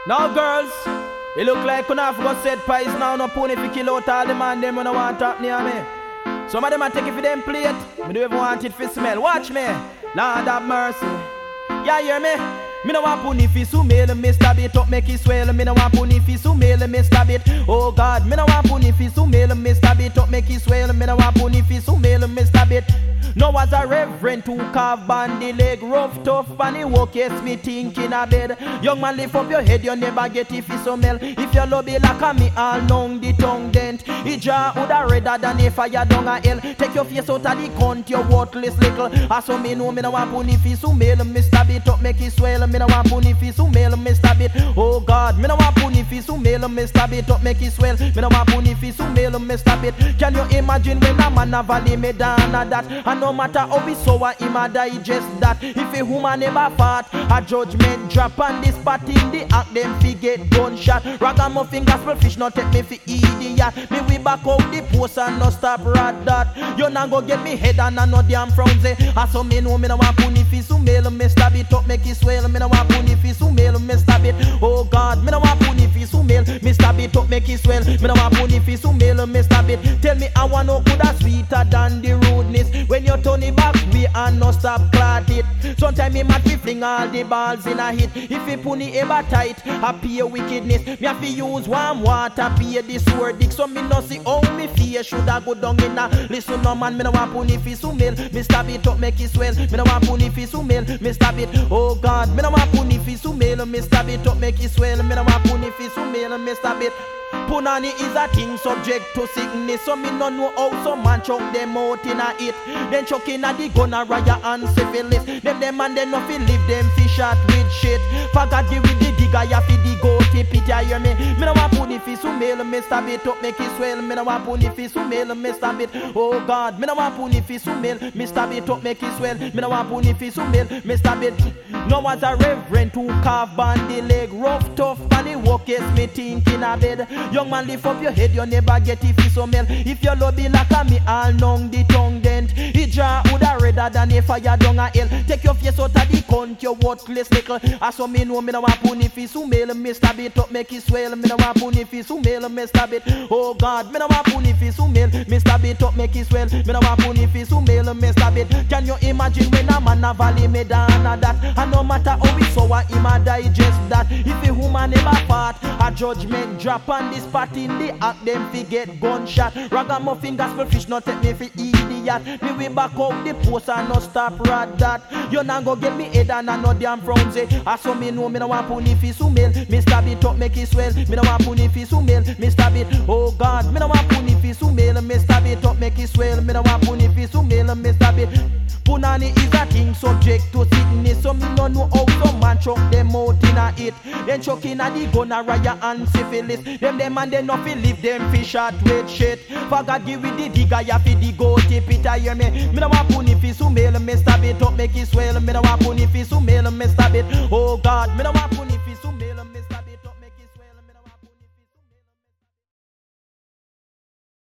Now girls, it look like you have got set price now. No pony fi kill out all the man them when I want talk near me. Some of them a take it for them plate. Me don't even want it for smell. Watch me, Lord have mercy. Yeah, hear me? Me no want pony fi sumel, me stab it up make it swell. Me no want pony fi sumel, me stab it. Oh God, me no want pony fi sumel, me stab it up make it swell. Me no want pony fi sumel, me stab it. No was a reverend to carve bandy leg rough tough and he woke yes me thinking a bed. Young man lift up your head, you never get if you so mel. If you love it like a me all long the tongue dent. It jaw woulda redder than a fire down a hell. Take your face out of the cunt, you worthless little. As so me know me no want pony fi sumel, me stab it up make it swell. Me no want pony fi sumel, me stab it. Oh God, me no want pony fi sumel, me stab it up make it swell. Me no want pony fi sumel, me stab it. Can you imagine when a man a valley me down a that? And no matter how we sour, him a digest that. If a woman never fought, a judgment drop on this spot in the act, them fi get gunshot. Ragamuffin gospel fish not take me fi idiot. Me we back out the post and no stop rat that. You not go get me head and no damn frowns. As so me know me no want pony fi sumel, me stab it up make it swell. Me no want pony fi sumel, me stab it. Oh God, me no want pony fi sumel, me stab it up make it swell. Me no want pony fi sumel, me stab it. Tell me I want no coulda sweeter than the rudeness when you turn it back we and no stop clot it. Sometimes me mad fi fling all the balls in a hit. If he pony ever tight, I pay wickedness. Me have to use warm water, pay the sword dick. So me no see how me fear shoulda go down in a. Listen no man, me no want pony fi sumel, me stab it up make it swell. Me no want pony fi sumel, me stab it. Oh God, me no want pony fi sumel, me stab it up make it swell. Me no want pony fi sumel, me stab it. Punani is a thing subject to sickness. So me no know how some man choke them out in a it. Then choke in a the gonorrhea and syphilis. Them and they no fi live them fish out with shit. Forgot you with the digger, ya fi the goat tip it, ya hear me? Me no want pony fi sumel, me stab it up make it swell. Me no want pony fi sumel, me stab it. Oh God, me no want pony fi sumel, me stab it up make it swell. Me no want pony fi sumel, me stab it. No was a reverend to carve bandy leg rough tough and he walk yes me thinking a bed. Young man lift up your head, you never get if you so mel. If you love it like a me all long the tongue dent. It draw woulda redder than a fire down a hell. Take your face out of the cunt, you worthless little. As so me know me no want pony fi sumel, me stab it up make it swell. Me no want pony fi sumel, me stab it. Oh God, me no want pony fi sumel, me stab it up make it swell. Me no want pony fi sumel, me stab it. Can you imagine when a man a valley me down a that? And no matter how we sour, him a digest that. If a woman never fought, a judgment drop on this spot in the act, them fi get gunshot. Ragamuffin gospel fish not take me fi idiot. Me we back out the post and no stop rat that. You not go get me head and no damn frowns. As so me know me no want pony fi sumel, me stab it up make it swell. Me no want pony fi sumel, me stab it. Oh God, me no want pony fi sumel, me stab it up make it swell. Me no want pony fi sumel, me stab it. Punani is a thing subject to sickness. So me no know how some man choke them out in a it. Then choke in a the gonorrhea and syphilis. Them and they no fi live them fish out with shit. Forgot give with the digger, ya fi the goat tip it, I hear me? Me no want pony fi sumel, me stab it up make it swell. Me no want pony fi sumel, me stab it. Oh God, me no want pony